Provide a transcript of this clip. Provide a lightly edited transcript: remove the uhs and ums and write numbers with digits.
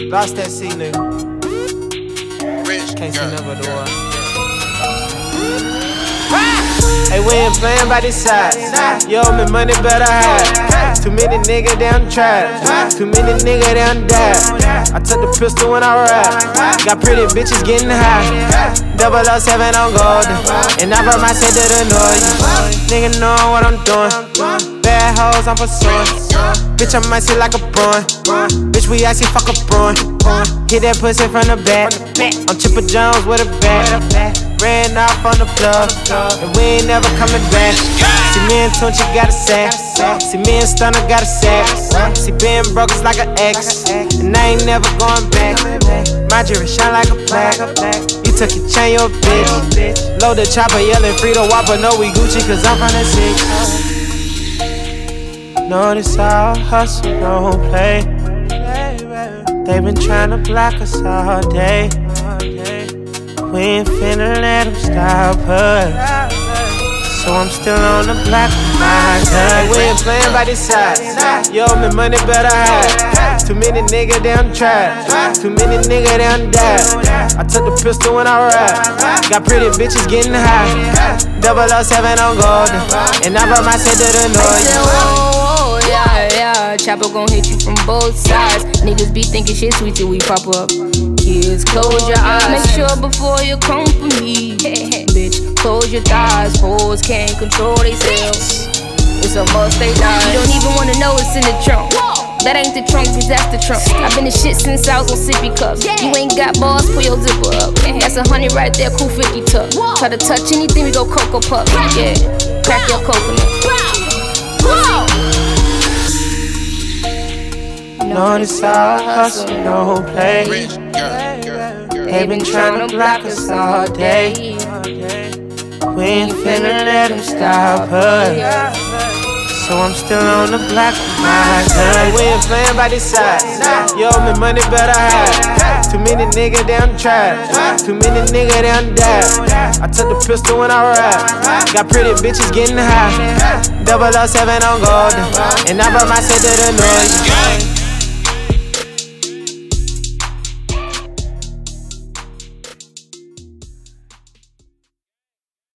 Lost that C, nigga. Can't see nothing but the water. Hey, we ain't playing by this side. You owe me money, better hide. Too many niggas down the track. Too many niggas down the dive. I took the pistol when I ride. Got pretty bitches getting high. 007 on golden. And I brought my set to the noise. Nigga know what I'm doing. Bad hoes, I'm pursuing. Bitch, I might see like a prawn. Bitch, we actually fuck a prawn. Hit that pussy from the back. I'm Chipper Jones with a bat. Ran off on the plug, and we ain't never coming back. See me and Tunchi got a sack. See me and Stunner got a sack. See being broke is like an X, and I ain't never going back. My jewelry shine like a plaque. You took your chain, you a bitch. Load the chopper, yelling Frito Whopper. No, we Gucci, cause I'm from the six. Know this all hustle, no play. They been tryna block us all day. We ain't finna let them stop us. So I'm still on the block with my gun. We ain't playing by this side. You owe me money, better hide. Too many niggas down the track. Too many niggas down the dive. I took the pistol when I ride. Got pretty bitches getting high. 007 on golden. And I brought my set to the noise. Yeah, chopper gon' hit you from both sides. Niggas be thinking shit sweet till we pop up. Kids, close your eyes. Make sure before you come for me. Bitch, close your thighs. Hoes can't control themselves. It's a must they die. You don't even wanna know it's in the trunk. That ain't the trunk, cause that's the trunk. I've been the shit since I was on sippy cups. You ain't got balls, pull your zipper up. That's 100 right there, cool 50 tuck. Try to touch anything, we go Cocoa Puff. Yeah, crack your coconut. Know this all hustle, no play. They been tryna block us all day. We ain't finna let them stop us. So I'm still on the block with my gun. We ain't playing by this side. You owe me money, better hide. Too many niggas down the track. Too many niggas down the dive. I took the pistol when I ride. Got pretty bitches getting high. 007 on golden. And I brought my set to the noise.